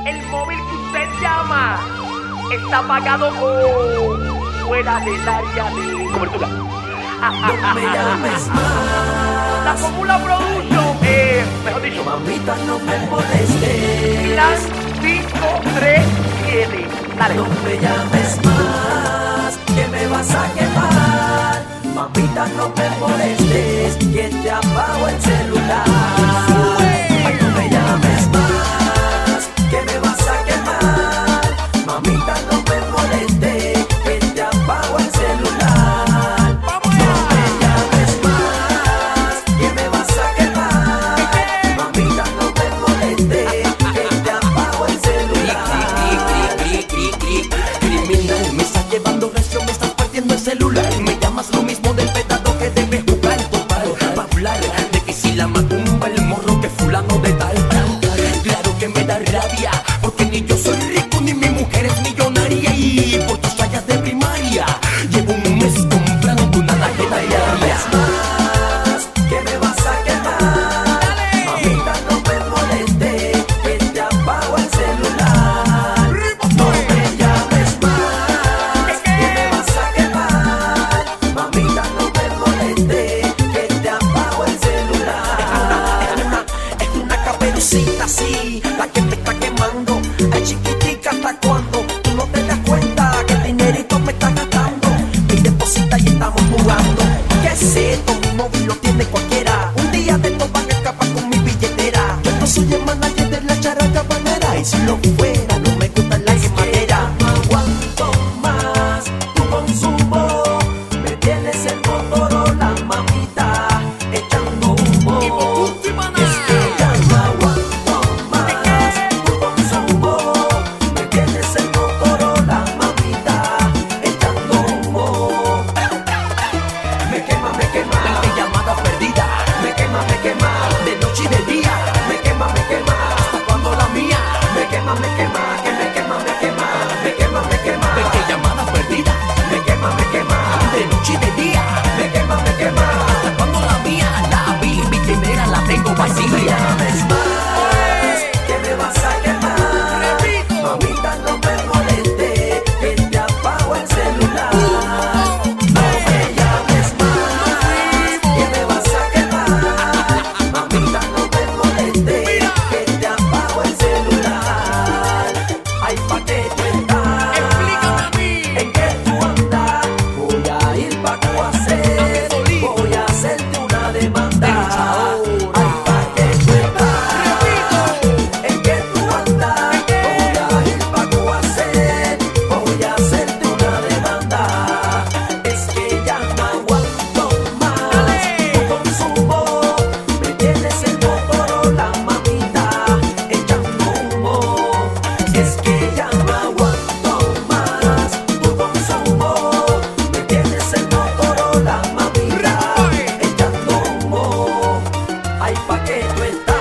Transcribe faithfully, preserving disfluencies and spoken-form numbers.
El móvil que usted llama está apagado o fuera del área de cobertura. No me llames más. La Fórmula Production, eh, mejor dicho, Mamita, no me molestes. Plan cinco tres siete. Dale. No me llames más, que me vas a quemar. Mamita, no me molestes, que te apago el celular. No me llames más, que me vas a quemar. Mamita, no me molestes, que te apago el celular. No me llames más, que me vas a quemar. Mamita, no me molestes, que te apago el celular. Criminal, me estás llevando recio, me estás partiendo el celular. Me llamas lo mismo del petado que debe jugar total. Pa' hablar de que si la macumba, el morro que fulano de tal. Claro que me da rabia, porque ni yo soy rico ni mi mujer es millonaria. Y por tus fallas de primaria llevo un mes comprando una tarjeta diaria. Más, que me vas a quemar. Mamita, no me molestes, que te apago el celular. No me llames más, que me vas a quemar. Mamita, no me molestes, que te apago el celular. Es una caperucita así, la que te está quemando. Ay, chiquitica, ¿hasta cuándo? Tú no te das cuenta que el dinerito me está gastando. Mi deposita y estamos jugando. ¿Qué es esto? Mi móvil lo tiene cualquiera. Un día de estos van a escapar con mi billetera. Yo no soy el manager de la charanga banera. Y si lo fuera, no me gusta la quemadera. No aguanto más tu consumo. Me tienes el Motorola, mamita, echando humo. Es que ya no aguanto más tu consumo. Me tienes el Motorola, mamita, echando humo. Me quema, me quema, mi llamada perdida. Me quema, me quema, de noche y de día. Me quema, me quema, hasta cuando la mía. Me quema, me quema, que me quema, me quema. Me quema, me quema, de que llamada perdida. Me quema, me quema, de noche y de día. Me quema, me quema, hasta cuando la mía. La vi, mi primera la tengo vacía. No me llames más, que me vas a quemar. Mamita, no me molestes, que te apago el celular. No me llames más, que me vas a quemar. Mamita, no me molestes, que te apago el celular. Ay, pa' que tú estás, en que tú andas. Voy a ir pa' tu hacer, voy a hacerte una demanda. Ay, pa' que tú estás, en que tú andas. Voy a ir pa' tu hacer, voy a hacerte una demanda. Es que ya no aguanto más tu consumo. Me tienes el Motorola, mamita, echando humo. Es que ya no aguanto más tu consumo. Me tienes el Motorola, mamita, echando humo. Ay, pa' que tú estás.